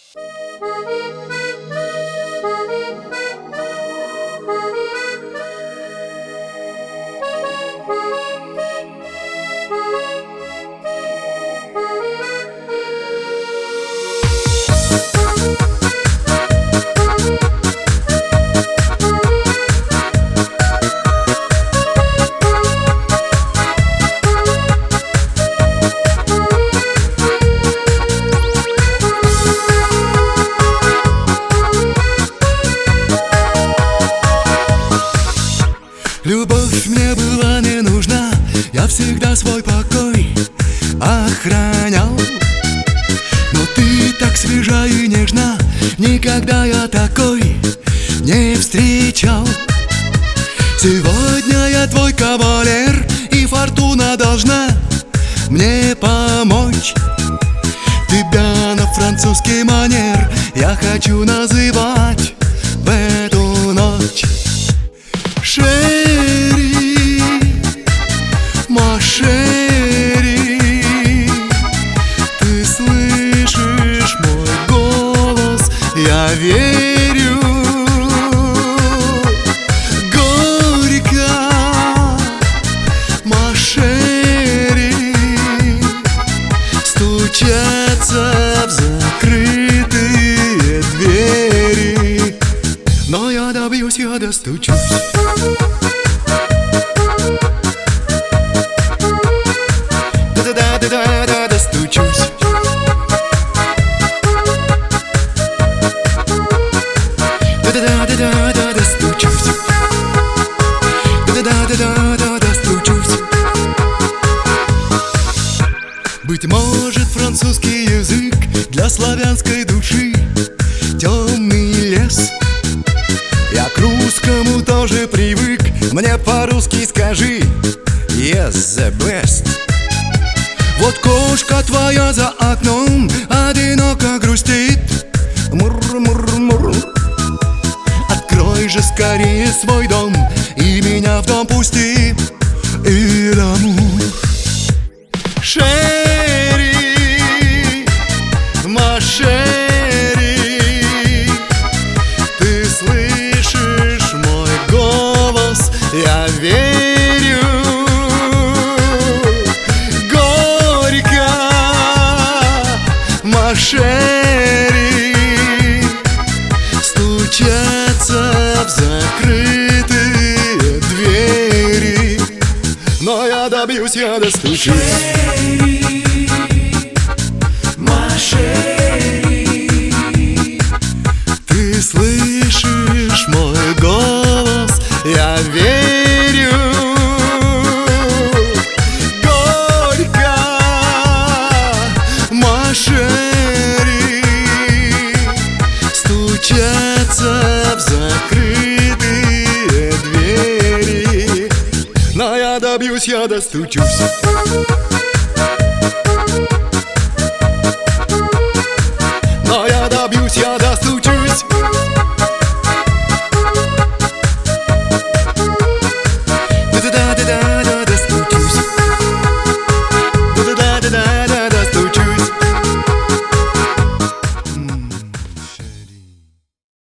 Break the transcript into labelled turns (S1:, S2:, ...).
S1: Любовь мне была не нужна, я всегда свой покой охранял. Но ты так свежа и нежна, никогда я такой не встречал. Сегодня я твой кавалер, и фортуна должна мне помочь. Тебя на французский манер я хочу называть в эту ночь. Шери, ма шери, ты слышишь мой голос, я верю. Горько, ма шери, стучатся в закрытые двери. Но я добьюсь, я достучусь. Да-да-да-да-да, достучусь. Да-да-да-да-да, достучусь. Да-да-да-да-да, достучусь. Быть может, французский язык для славянской души темный лес. Я к русскому тоже привык, мне по-русски скажи yes, the best. Вот кошка твоя за окном одиноко грустит. Мур-мур-мур. Открой же скорее свой дом и меня в дом пусти. И домой. Шери, ма шери, ты слышишь мой голос, я верю. Горько, ма шери, стучатся в закрытые двери. Но я добьюсь, я достучусь.
S2: Ма шери,
S1: ты слышишь мой голос, я верю. Горько, ма шери, стучатся в закрытые двери. Но я добьюсь, я достучусь.